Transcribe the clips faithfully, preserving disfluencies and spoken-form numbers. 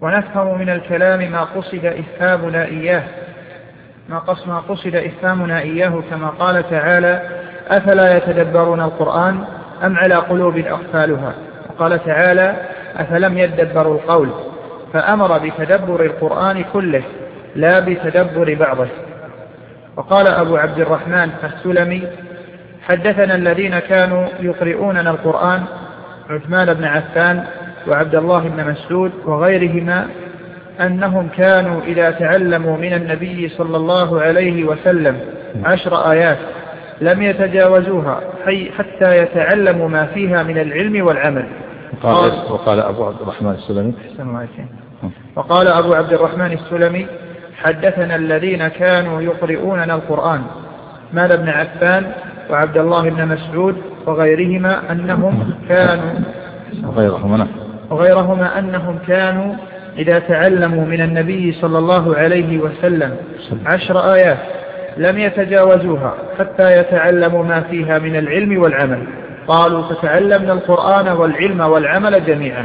ونفهم من الكلام ما قصد إفهامنا إياه ما قصد إفهامنا إياه كما قال تعالى: أفلا يتدبرون القرآن أم على قلوب أقفالها. وقال تعالى: أفلم يدبروا القول، فأمر بتدبر القرآن كله لا بتدبر بعضه. وقال أبو عبد الرحمن السلمي: حدثنا الذين كانوا يقرؤوننا القرآن عثمان بن عفان وعبد الله بن مسعود وغيرهما أنهم كانوا إذا تعلموا من النبي صلى الله عليه وسلم عشر آيات لم يتجاوزوها حتى يتعلموا ما فيها من العلم والعمل. قال وقال أبو عبد الرحمن السلمي وقال أبو عبد الرحمن السلمي: حدثنا الذين كانوا يقرؤوننا القرآن عثمان بن عفان وعبد الله بن مسعود وغيرهما أنهم كانوا وغيرهما وغيرهما أنهم كانوا إذا تعلموا من النبي صلى الله عليه وسلم عشر آيات لم يتجاوزوها حتى يتعلموا ما فيها من العلم والعمل. قالوا: فتعلمنا القرآن والعلم والعمل جميعا.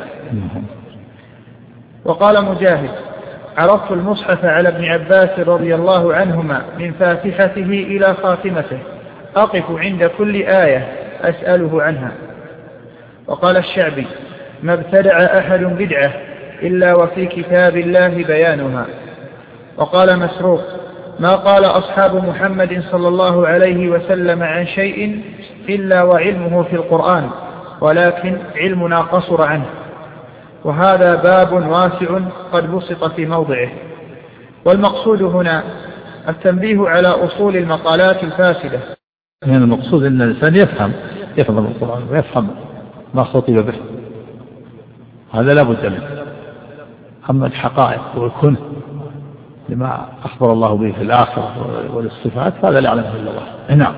وقال مجاهد: عرضت المصحف على ابن عباس رضي الله عنهما من فاتحته إلى خاتمته أقف عند كل آية أسأله عنها. وقال الشعبي: ما ابتدع أحد بدعة إلا وفي كتاب الله بيانها. وقال مسروق: ما قال أصحاب محمد صلى الله عليه وسلم عن شيء إلا وعلمه في القرآن، ولكن علمنا قصر عنه. وهذا باب واسع قد بسط في موضعه. والمقصود هنا التنبيه على أصول المقالات الفاسدة. يعني المقصود أن الإنسان يفهم يفهم القرآن ويفهم ما خطب به، هذا لا بد منه. أما الحقائق والكنه لما أخبر الله به في الآخرة والصفات هذا لا يعلمه إلا الله. نعم.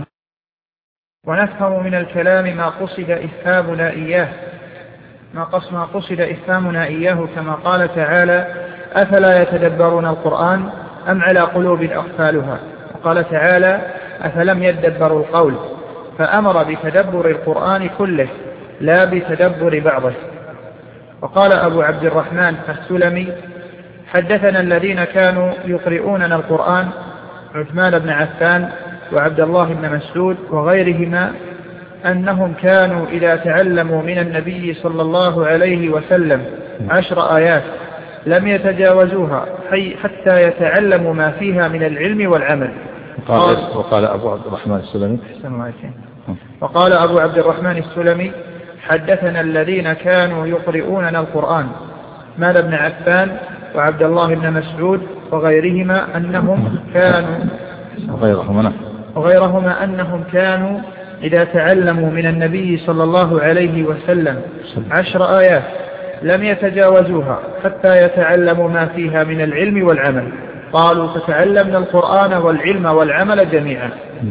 ونفهم من الكلام ما قصد إفهامنا إياه ما قصد إفهامنا إياه كما قال تعالى: أفلا يتدبرون القرآن أم على قلوب أقفالها. وقال تعالى: أفلم يدبروا القول، فأمر بتدبر القرآن كله لا بتدبر بعضه. وقال أبو عبد الرحمن السلمي: حدثنا الذين كانوا يقرؤوننا القرآن عثمان بن عفان وعبد الله بن مسعود وغيرهما أنهم كانوا إذا تعلموا من النبي صلى الله عليه وسلم عشر آيات لم يتجاوزوها حتى يتعلموا ما فيها من العلم والعمل. قال وقال أبو عبد الرحمن السلمي وقال أبو عبد الرحمن السلمي: حدثنا الذين كانوا يقرؤوننا القرآن عثمان بن عفان وعبد الله بن مسعود وغيرهما أنهم كانوا وغيرهما وغيرهما أنهم كانوا إذا تعلموا من النبي صلى الله عليه وسلم عشر آيات لم يتجاوزوها حتى يتعلموا ما فيها من العلم والعمل. قالوا: فتعلمنا القرآن والعلم والعمل جميعا.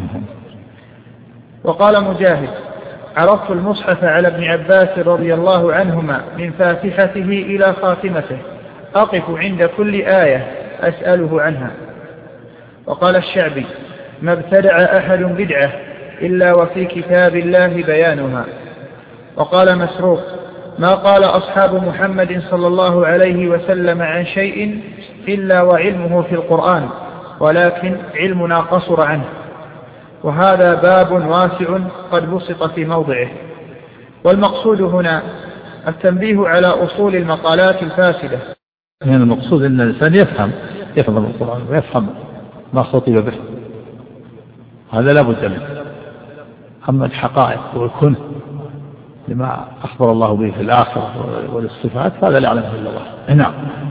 وقال مجاهد: عرضت المصحف على ابن عباس رضي الله عنهما من فاتحته إلى خاتمته أقف عند كل آية أسأله عنها. وقال الشعبي: ما ابتدع أحد بدعة إلا وفي كتاب الله بيانها. وقال مسروق: ما قال أصحاب محمد صلى الله عليه وسلم عن شيء إلا وعلمه في القرآن، ولكن علمنا قصر عنه. وهذا باب واسع قد بسط في موضعه. والمقصود هنا التنبيه على أصول المقالات الفاسدة. يعني المقصود أن الإنسان يفهم يفهم القرآن ويفهم ما خطب به، هذا لا بد منه. أما الحقائق والكنه لما أخبر الله به في الآخرة والصفات هذا لا يعلمه إلا الله. نعم.